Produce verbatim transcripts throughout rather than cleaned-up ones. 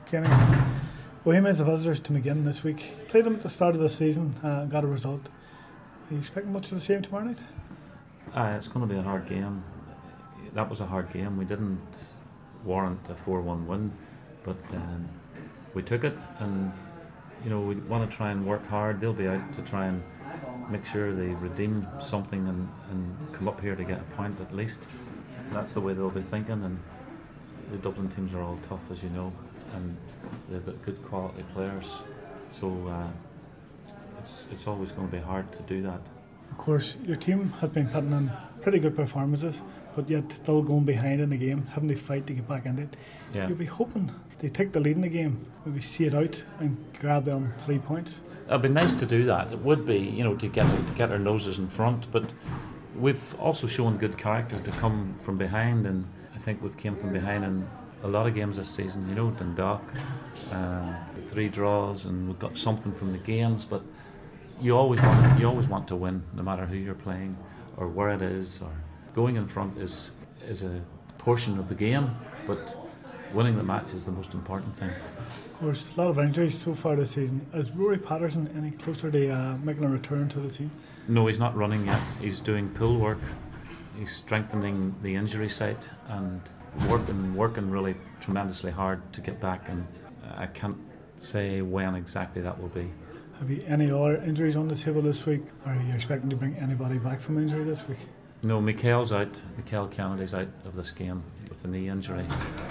Kenny, Bohemia is the visitors to McGinn this week. Played them at the start of the season uh, and got a result. Are you expecting much of the same tomorrow night? Uh, it's going to be a hard game. That was a hard game. We didn't warrant a four one win, but um, we took it, and you know we want to try and work hard. They'll be out to try and make sure they redeem something and, and come up here to get a point at least. That's the way they'll be thinking, and the Dublin teams are all tough, as you know, and they've got good quality players, so uh, it's it's always going to be hard to do that. Of course, your team has been putting in pretty good performances, but yet still going behind in the game, having to fight to get back in it. Yeah. You'll be hoping they take the lead in the game, maybe see it out and grab them three points. It'd be nice to do that. It would be, you know, to get to get our noses in front, but we've also shown good character to come from behind, and I think we've came from behind in a lot of games this season. You know, Dundalk, uh, the three draws, and we've got something from the games. But you always want you always want to win, no matter who you're playing or where it is. Or going in front is is a portion of the game, but winning the match is the most important thing. Of course, a lot of injuries so far this season. Is Rory Patterson any closer to uh, making a return to the team? No, he's not running yet. He's doing pull work. He's strengthening the injury site and working working really tremendously hard to get back, and I can't say when exactly that will be. Have you any other injuries on the table this week? Or are you expecting to bring anybody back from injury this week? No, Mikael's out. Mikael Kennedy's out of this game with a knee injury,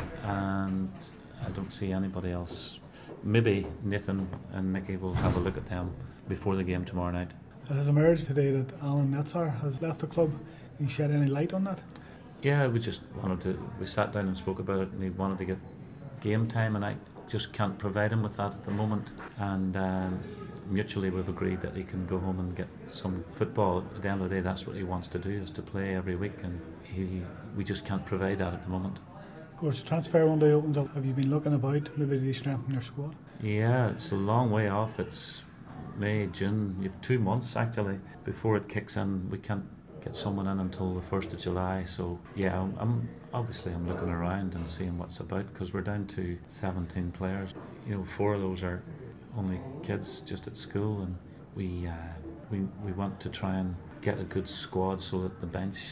and I don't see anybody else. Maybe Nathan and Mickey will have a look at them before the game tomorrow night. It has emerged today that Alan Netzar has left the club. Can you shed any light on that? Yeah, we just wanted to, we sat down and spoke about it, and he wanted to get game time, and I just can't provide him with that at the moment. And um, mutually we've agreed that he can go home and get some football. At the end of the day, that's what he wants to do, is to play every week, and he, we just can't provide that at the moment. Of course, the transfer window opens up. Have you been looking about, maybe to strengthen your squad? Yeah, it's a long way off. It's May, June. You have two months actually before it kicks in. We can't get someone in until the first of July. So yeah, I'm, I'm obviously I'm looking around and seeing what's about, because we're down to seventeen players. You know, four of those are only kids just at school, and we uh, we we want to try and get a good squad so that the bench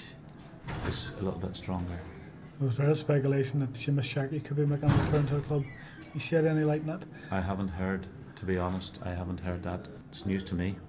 is a little bit stronger. Was there is speculation that Seamus Sharkey could be making a return to the club? You shed any light on that? I haven't heard, to be honest. I haven't heard that. It's news to me.